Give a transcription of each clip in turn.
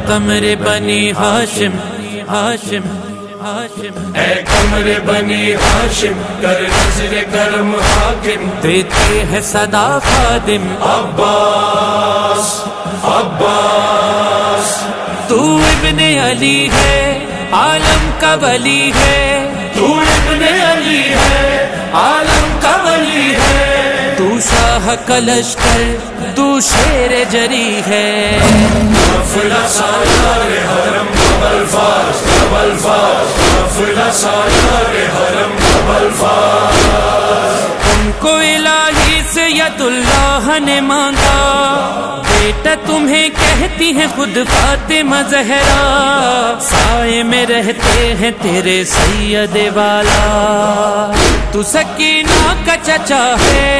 قمر بنی ہاشم ہاشم ہاشم، اے قمر بنی ہاشم کر نظر کرم حاکم، دیتے ہیں صدا خادم عباس عباس، تو ابن علی ہے عالم کا ولی ہے، تو ابن علی ہے عالم کا ولی ہے، تو شاہ کا لشکر تو شیر جری ہے، قافلہ سالار حرم ابوالفضل ابوالفضل، قافلہ سالار حرم ابوالفضل، تم کو الہی سے ید اللہ نے مانگا، بیٹا تمہیں کہتی ہیں خود فاطمہ زہرا، سائے میں رہتے ہیں تیرے سید والا، تو سکینہ کا چچا ہے،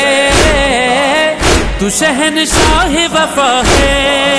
تو شہنشاہ وفا ہے،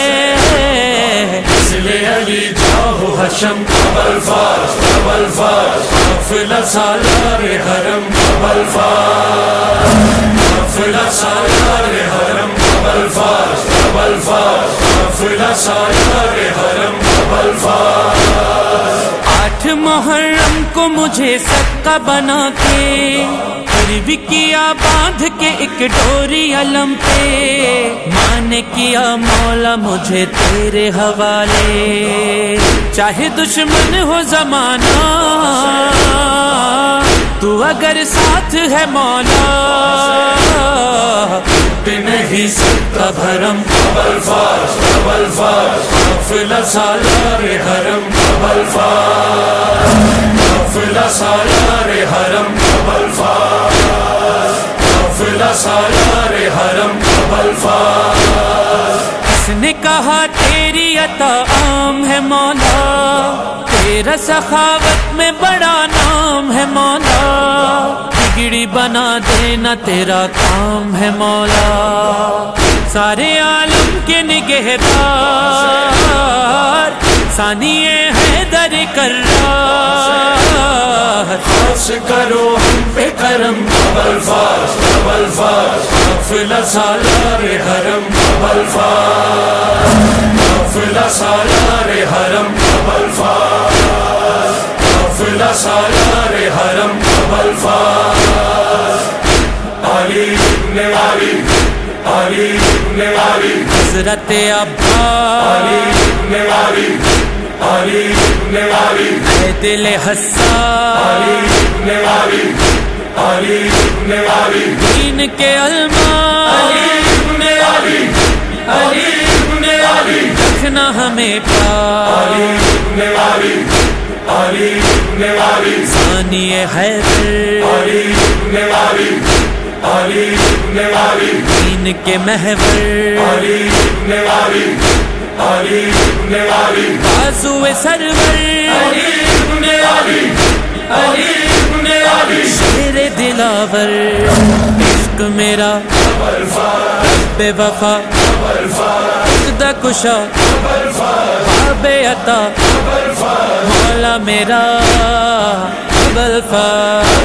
مثل علی جاہ حشم ابوالفضل ابوالفضل، قافلہ سالار حرم ابوالفضل، قافلہ سالار حرم ابوالفضل ابوالفضل، قافلہ سالار حرم ابوالفضل، 8 محرم کو مجھے سکہ بنا کے پھر بھی کیا باندھ کے ایک ڈوری علم پہ، ماں نے کیا مولا مجھے تیرے حوالے، چاہے دشمن ہو زمانہ تو اگر ساتھ ہے مولا، نہیں سکتا بھرم ابوالفضل ابوالفضل، قافلہ سالار حرم ابوالفضل، قافلہ سالار حرم ابوالفضل، قافلہ سالار حرم ابوالفضل، اس نے کہا تیری عطا عام ہے مولا، تیرا سخاوت میں بڑا نام ہے مولا، بگڑی بنا دینا تیرا کام ہے مولا، سارے عالم کے نگہدار ثانی حیدر کرار، خاص کرو ہم پہ کرم ابوالفضل ابوالفضل، قافلہ سالار حرم ابوالفضل، قافلہ سالار حرم ابوالفضل، قافلہ سالار حرم ابوالفضل، علی ابن علی علی ابن علی، حضرت عباس علی ابن علی علی ابن علی، اے دل حساس علی ابن علی علی ابن علی، دین کے علماء علی ابن علی علی ابن علی، رکھنا ہمیں پیار، علی ابن علی علی ابن علی، ثانی حیدر علی ابن علی علی ابن علی، دین کے محور، علی ابن علی علی ابن علی، بازو سرور، علی ابن علی علی ابن علی، شیر دلاور، عشق میرا ابوالفضل بے وفا ابوالفضل خدا کشا ابوالفضل باب عطا ابوالفضل، مولا میرا ابوالفضل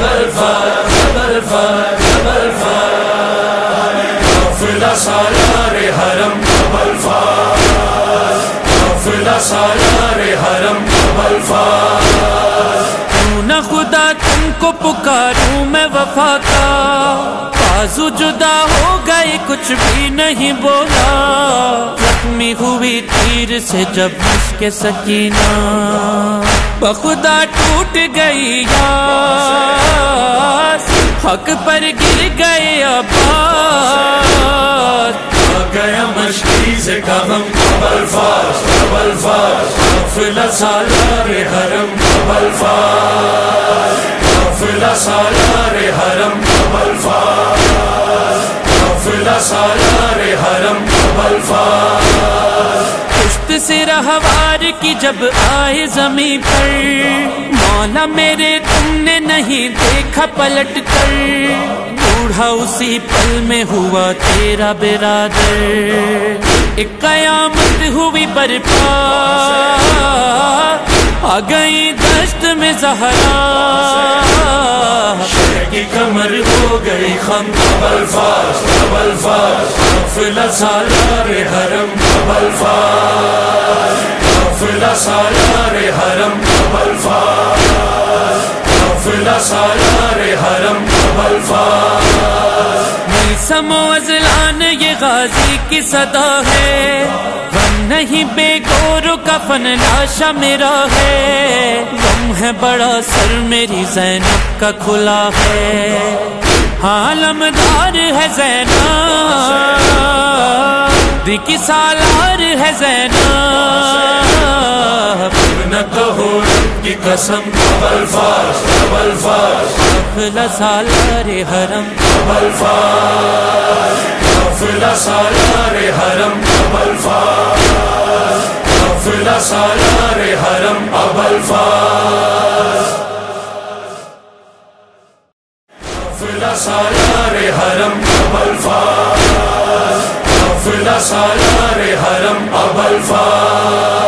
قافلہ سالار حرم ابوالفضل، قافلہ سالار حرم ابوالفضل، کیوں نہ خدا تم کو پکاروں میں وفا کا، بازو جدا ہو گئے کچھ بھی نہیں بولا، زخمی ہوئی تیر سے جب مشک سکینہ، بخدا ٹوٹ گئی یار، حق پر گر گئے عباس، آ گیا مشکی سے غم ابوالفضل ابوالفضل، قافلہ سالار حرم ابوالفضل، قافلہ سالار حرم ابوالفضل، قافلہ سالار حرم ابوالفضل، پشت سے رہوار کی جب آئے زمین پر، مولا میرے تم نے نہیں دیکھا پلٹ کر، بوڑھا اسی پل میں ہوا تیرا برادر، ایک قیامت ہوئی برپا، آ گئی دشت میں زہرا، کی کمر ہو گئی خم ابل فاس قافلہ سالار حرم ابل فاس قافلہ سالار حرم ابل فاس قافلہ سالار حرم ابل فاس میسم و ازلان یہ غازی کی صدا ہے، غم نہیں بے گور و کفن لاشا میرا ہے، غم ہے بڑا سر میری زینب کا کھلا ہے، عالمدار ہے زینب کی سالار ہے زینب، نہ کہو رب کی قسم ابل فاس قافلہ سالار حرم ابل فاس قافلہ سالار حرم ابل فاس قافلہ سالار حرم ابل فاس قافلہ سالار حرم ابل فاس قافلہ سالار حرم ابل فاس